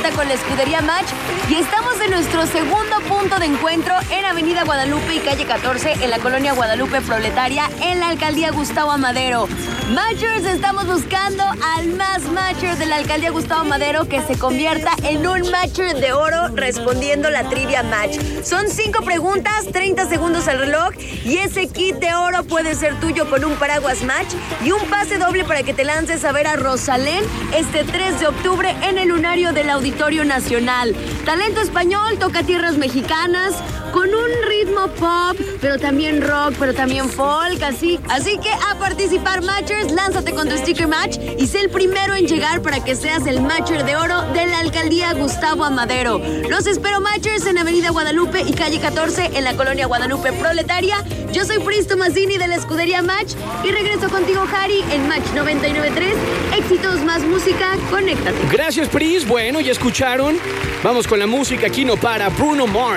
Contacta con la Escudería Match y estamos en nuestro segundo punto de encuentro en Avenida Guadalupe y calle 14 en la colonia Guadalupe Proletaria en la alcaldía Gustavo Amadero. Matchers, estamos buscando al más matcher de la alcaldía Gustavo Amadero que se convierta en un matcher de oro respondiendo la trivia match. Son 5 preguntas, 30 segundos al reloj y ese kit de oro puede ser tuyo con un paraguas match y un pase doble para que te lances a ver a Rosalén este 3 de octubre en el lunario del Auditorio Nacional. Talento español, toca tierras mexicanas con un ritmo pop, pero también rock, pero también folk, así que a participar, matchers, lánzate con tu sticker match y sé el primero en llegar para que seas el matcher de oro de la alcaldía Gustavo Amadero. Los espero, matchers, en Avenida Guadalupe y calle 14 en la colonia Guadalupe Proletaria. Yo soy Pris Tomasini de la Escudería Match y regreso contigo, Harry, en Match 99.3. Éxitos más música, conéctate. Gracias, Pris. Bueno, ya escucharon. Vamos con la música, aquí no para Bruno Mars.